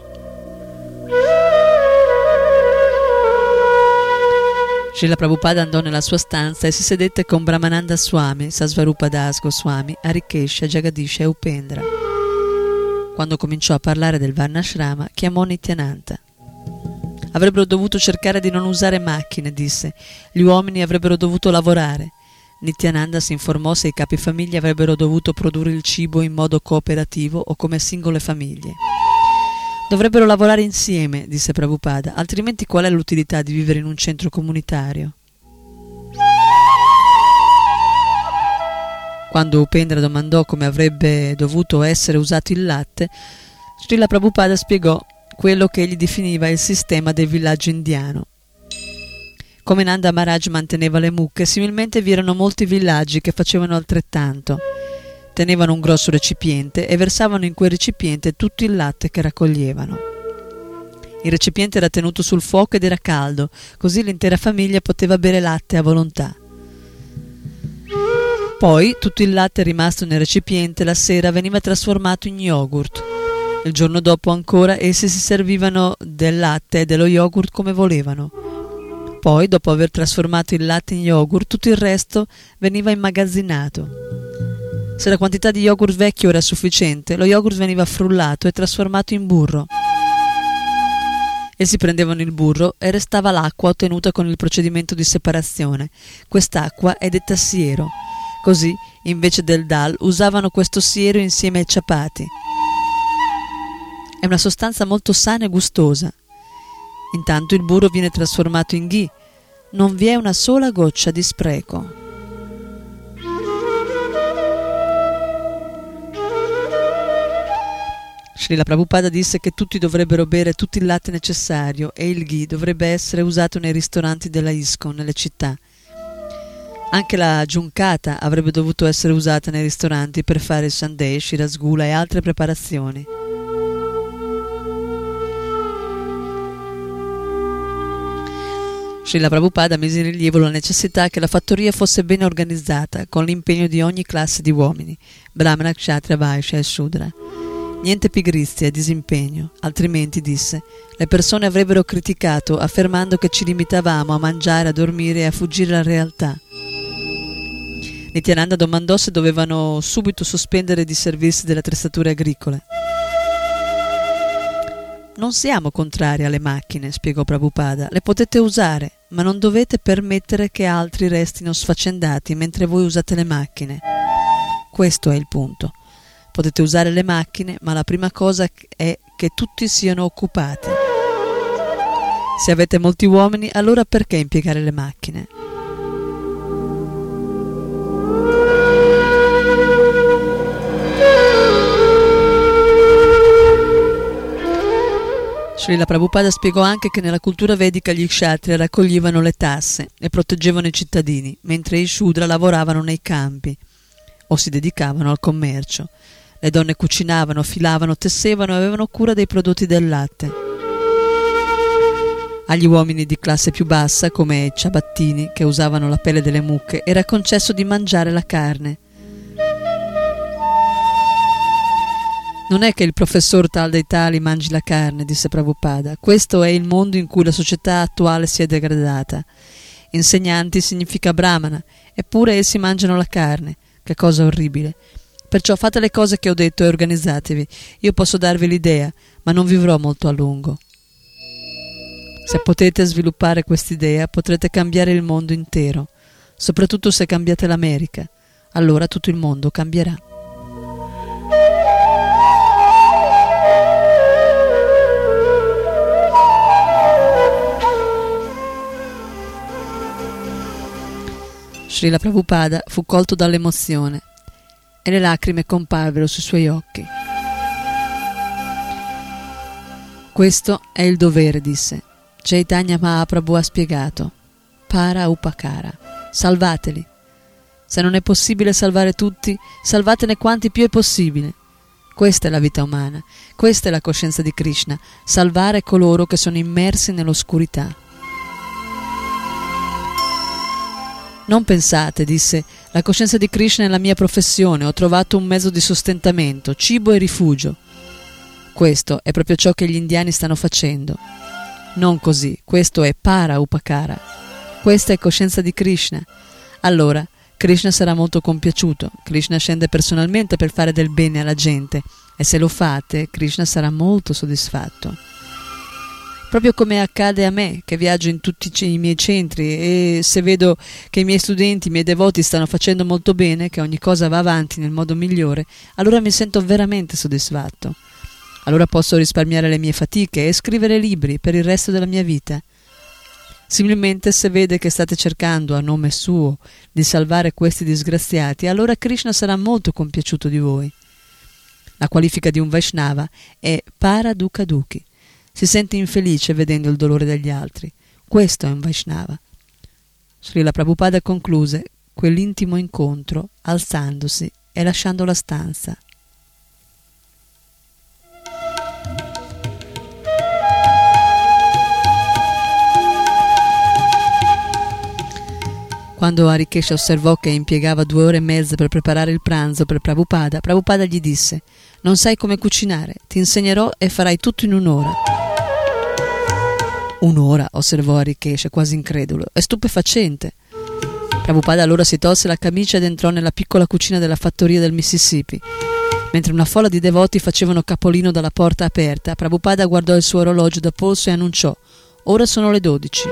Srila Prabhupada andò nella sua stanza e si sedette con Brahmananda Swami, Sasvarupa Das Goswami, Harikesha, Jagadish e Upendra. Quando cominciò a parlare del Varnashrama, chiamò Nityananda. Avrebbero dovuto cercare di non usare macchine, disse. Gli uomini avrebbero dovuto lavorare. Nityananda si informò se i capifamiglia avrebbero dovuto produrre il cibo in modo cooperativo o come singole famiglie. Dovrebbero lavorare insieme, disse Prabhupada, altrimenti qual è l'utilità di vivere in un centro comunitario? Quando Upendra domandò come avrebbe dovuto essere usato il latte, Srila Prabhupada spiegò quello che egli definiva il sistema del villaggio indiano. Come Nanda Maharaj manteneva le mucche, similmente vi erano molti villaggi che facevano altrettanto. Tenevano un grosso recipiente e versavano in quel recipiente tutto il latte che raccoglievano. Il recipiente era tenuto sul fuoco ed era caldo, così l'intera famiglia poteva bere latte a volontà. Poi tutto il latte rimasto nel recipiente la sera veniva trasformato in yogurt. Il giorno dopo ancora essi si servivano del latte e dello yogurt come volevano. Poi, dopo aver trasformato il latte in yogurt, tutto il resto veniva immagazzinato. Se la quantità di yogurt vecchio era sufficiente, lo yogurt veniva frullato e trasformato in burro. Essi prendevano il burro e restava l'acqua ottenuta con il procedimento di separazione. Quest'acqua è detta siero. Così, invece del dal, usavano questo siero insieme ai chapati. È una sostanza molto sana e gustosa. Intanto il burro viene trasformato in ghee. Non vi è una sola goccia di spreco. Srila Prabhupada disse che tutti dovrebbero bere tutto il latte necessario e il ghee dovrebbe essere usato nei ristoranti della ISKCON nelle città. Anche la giuncata avrebbe dovuto essere usata nei ristoranti per fare il sandesh, il rasgula e altre preparazioni. Srila Prabhupada mise in rilievo la necessità che la fattoria fosse ben organizzata, con l'impegno di ogni classe di uomini, Brahmana, Kshatriya, Vaishya e Shudra. Niente pigrizia e disimpegno, altrimenti, disse, le persone avrebbero criticato affermando che ci limitavamo a mangiare, a dormire e a fuggire dalla realtà. Nityananda domandò se dovevano subito sospendere di servirsi delle attrezzature agricole. Non siamo contrari alle macchine, spiegò Prabhupada. Le potete usare, ma non dovete permettere che altri restino sfaccendati mentre voi usate le macchine. Questo è il punto. Potete usare le macchine, ma la prima cosa è che tutti siano occupati. Se avete molti uomini, allora perché impiegare le macchine? Srila Prabhupada spiegò anche che nella cultura vedica gli kshatriya raccoglievano le tasse e proteggevano i cittadini, mentre i shudra lavoravano nei campi o si dedicavano al commercio. Le donne cucinavano, filavano, tessevano e avevano cura dei prodotti del latte. Agli uomini di classe più bassa, come i ciabattini, che usavano la pelle delle mucche, era concesso di mangiare la carne. Non è che il professor tal dei tali mangi la carne, disse Prabhupada. Questo è il mondo in cui la società attuale si è degradata. Insegnanti significa brahmana, eppure essi mangiano la carne. Che cosa orribile. Perciò fate le cose che ho detto e organizzatevi. Io posso darvi l'idea, ma non vivrò molto a lungo. Se potete sviluppare quest'idea, potrete cambiare il mondo intero, soprattutto se cambiate l'America. Allora tutto il mondo cambierà. Srila Prabhupada fu colto dall'emozione e le lacrime comparvero sui suoi occhi. Questo è il dovere, disse. Chaitanya Mahaprabhu ha spiegato. Para upakara. Salvateli. Se non è possibile salvare tutti, salvatene quanti più è possibile. Questa è la vita umana, questa è la coscienza di Krishna, salvare coloro che sono immersi nell'oscurità. Non pensate, disse, la coscienza di Krishna è la mia professione, ho trovato un mezzo di sostentamento, cibo e rifugio. Questo è proprio ciò che gli indiani stanno facendo. Non così, questo è para upakara. Questa è coscienza di Krishna. Allora, Krishna sarà molto compiaciuto. Krishna scende personalmente per fare del bene alla gente e se lo fate, Krishna sarà molto soddisfatto. Proprio come accade a me, che viaggio in tutti i miei centri e se vedo che i miei studenti, i miei devoti stanno facendo molto bene, che ogni cosa va avanti nel modo migliore, allora mi sento veramente soddisfatto. Allora posso risparmiare le mie fatiche e scrivere libri per il resto della mia vita. Similmente se vede che state cercando a nome suo di salvare questi disgraziati, allora Krishna sarà molto compiaciuto di voi. La qualifica di un Vaishnava è para dukkha dukhi. Si sente infelice vedendo il dolore degli altri. Questo è un Vaishnava. Srila Prabhupada concluse quell'intimo incontro alzandosi e lasciando la stanza. Quando Harikesha osservò che impiegava due ore e mezza per preparare il pranzo per Prabhupada, Prabhupada gli disse: «Non sai come cucinare, ti insegnerò e farai tutto in un'ora». Un'ora, osservò Harikesha, quasi incredulo. È stupefacente. Prabhupada allora si tolse la camicia ed entrò nella piccola cucina della fattoria del Mississippi. Mentre una folla di devoti facevano capolino dalla porta aperta, Prabhupada guardò il suo orologio da polso e annunciò: «Ora sono le dodici».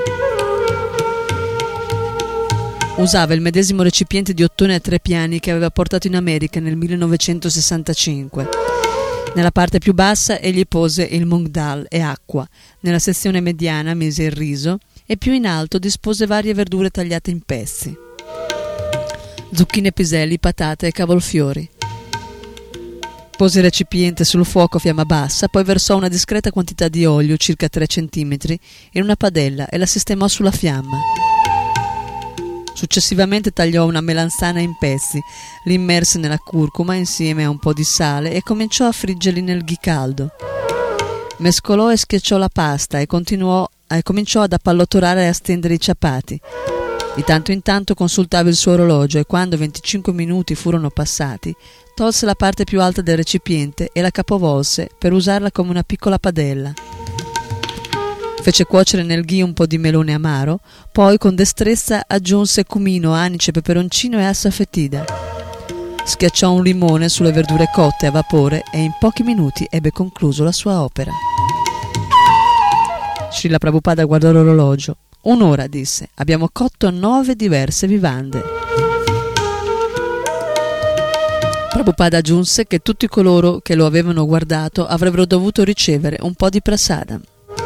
Usava il medesimo recipiente di ottone a tre piani che aveva portato in America nel millenovecentosessantacinque. Nella parte più bassa egli pose il mung dal e acqua, nella sezione mediana mise il riso e più in alto dispose varie verdure tagliate in pezzi, zucchine, piselli, patate e cavolfiori. Pose il recipiente sul fuoco a fiamma bassa, poi versò una discreta quantità di olio, circa tre centimetri, in una padella e la sistemò sulla fiamma. Successivamente tagliò una melanzana in pezzi, li immerse nella curcuma insieme a un po' di sale e cominciò a friggerli nel ghee caldo. Mescolò e schiacciò la pasta e, continuò, e cominciò ad appallottolare e a stendere i ciapati. Di tanto in tanto consultava il suo orologio e quando venticinque minuti furono passati, tolse la parte più alta del recipiente e la capovolse per usarla come una piccola padella. Fece cuocere nel ghee un po' di melone amaro, poi con destrezza aggiunse cumino, anice, peperoncino e asafetida. Schiacciò un limone sulle verdure cotte a vapore e in pochi minuti ebbe concluso la sua opera. Srila Prabhupada guardò l'orologio. Un'ora, disse. Abbiamo cotto nove diverse vivande. Prabhupada aggiunse che tutti coloro che lo avevano guardato avrebbero dovuto ricevere un po' di prasadam.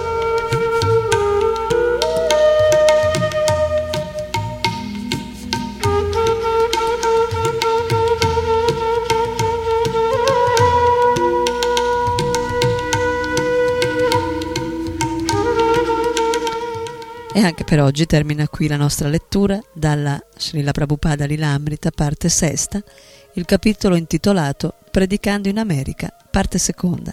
E anche per oggi termina qui la nostra lettura dalla Srila Prabhupada Lilamrita, parte sesta, il capitolo intitolato Predicando in America, parte seconda.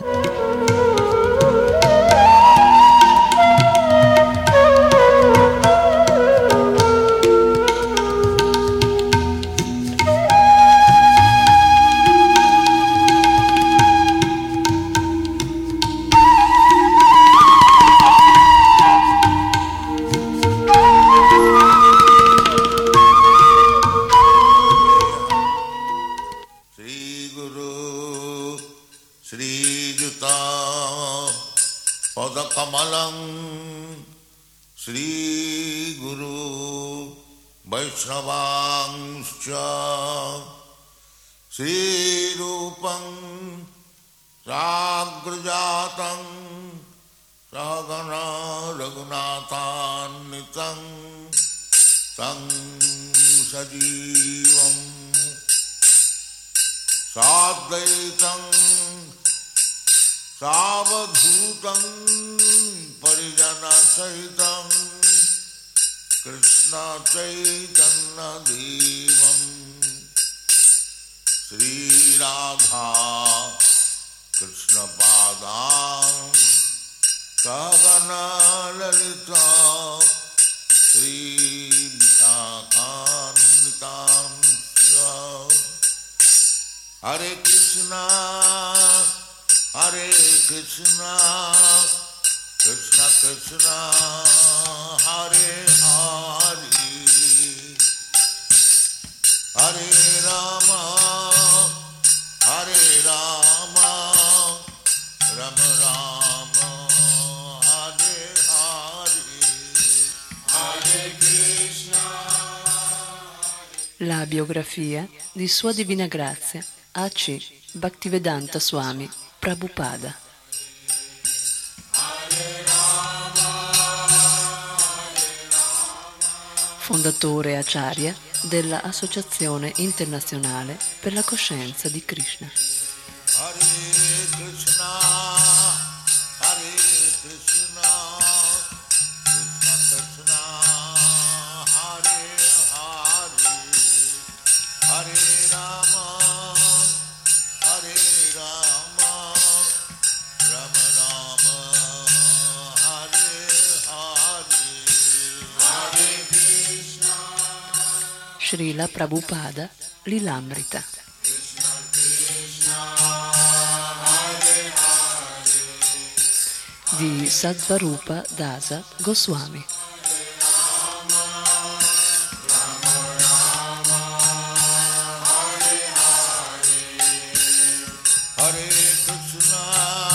Kamalam Sri Guru Vaishnavangscha Sri Rupam Sagrajatam Sagana Raghunathannitam Tam Sajivam Sadvaitam Savadhutam Parijana Sahitam Krishna Chaitanya Devam Sri Radha Krishna Padam Sagana Lalita Sri Vishakanitam Hare Krishna Hare Krishna, Krishna Krishna, Hare Hare, Hare Rama, Hare Rama, Rama Rama, Hare Hare, Hare Krishna. La biografia di Sua Divina Grazia A C Bhaktivedanta Swami Prabhupada. Fondatore acharya della Associazione Internazionale per la Coscienza di Krishna. Hare Krishna, Hare Krishna, Krishna Krishna, Hare Hare, Hare Rama, Hare Rama, Rama Rama, Hare Hare, Hare Krishna. Srila Prabhupada Lilamrita. Di Sattvarupa Dasa Goswami. Hare Krishna,